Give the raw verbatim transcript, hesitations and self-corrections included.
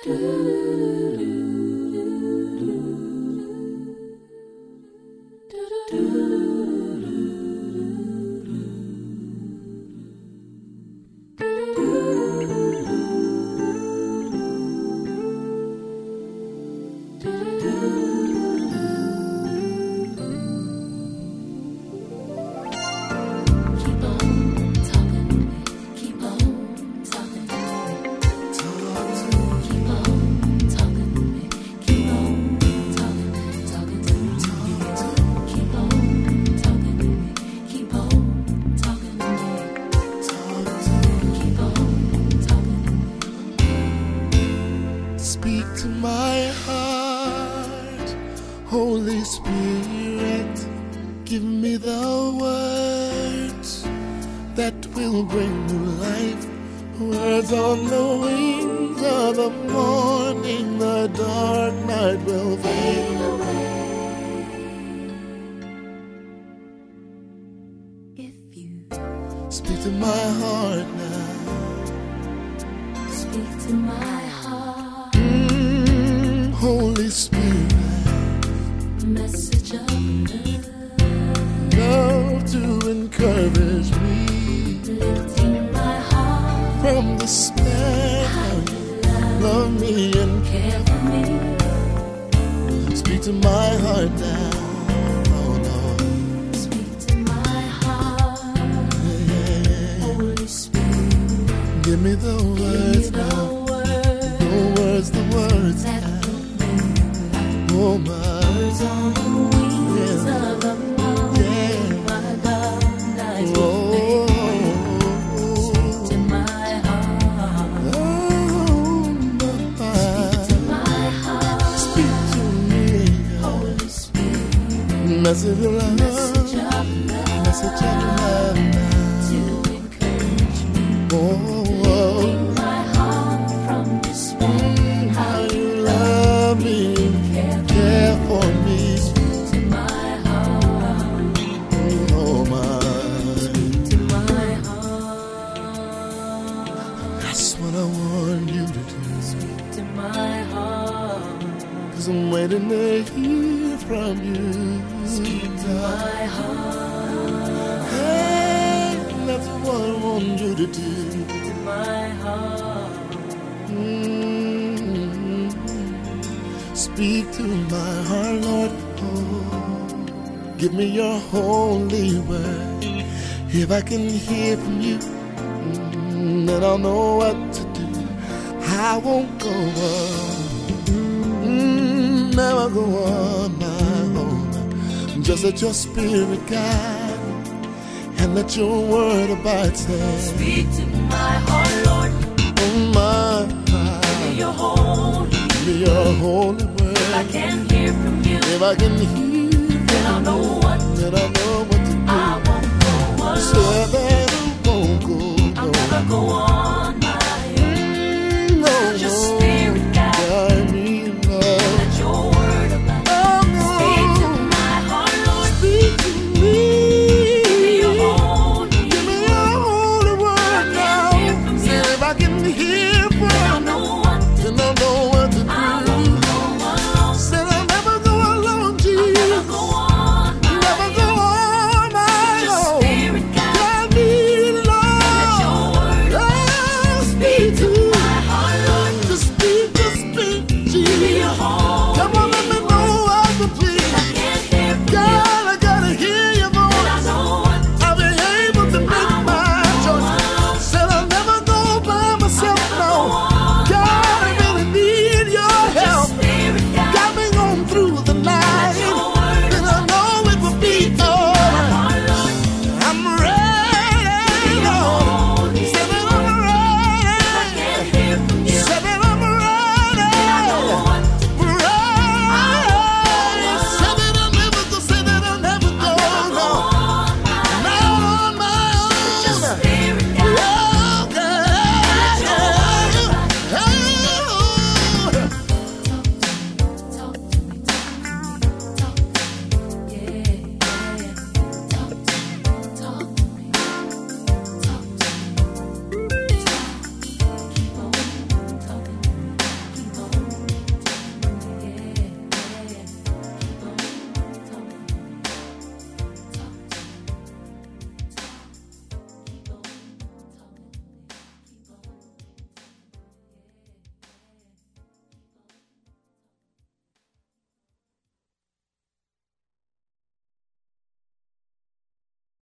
Speak to my heart, Holy Spirit, give me the words that will bring new life. Words on the wings of the morning, the dark night will fade away. If you speak to my heart now, speak to my heart. Holy Spirit, message of love, love to encourage me, lifting my heart from despair. Love, love me and care for me. Speak to my heart now, oh Lord. Speak to my heart, Yeah. Holy Spirit, Give me the words give me the now, words, the words, the words that now. will Oh my, words on the wings yeah. of the morning, Yeah. my dark night will Oh, Speak to my heart, oh my. speak to my heart, Speak to me, Holy Spirit, message of love, message of love, message of love now. to encourage me. Oh, Lifting my heart from despair. how you love me, care for me. To my heart, Oh my, to my heart, that's what I want you to do. speak to my heart, Cause I'm waiting to hear from you. speak to my heart, Hey, that's what I want you to do. to my heart, Mm-hmm. Speak to my heart, Lord. Oh, give me your holy word. If I can hear from you, mm, then I'll know what to do. I won't go on, mm, never go on my own. Just let your spirit guide and let your word abide. Say, speak to my heart, Lord. oh my, Give me your holy, give me your holy word. if I can hear from you, If I can hear, then I'll know what then I know what to do. I won't go alone. Say that I won't go, I'll no. never go on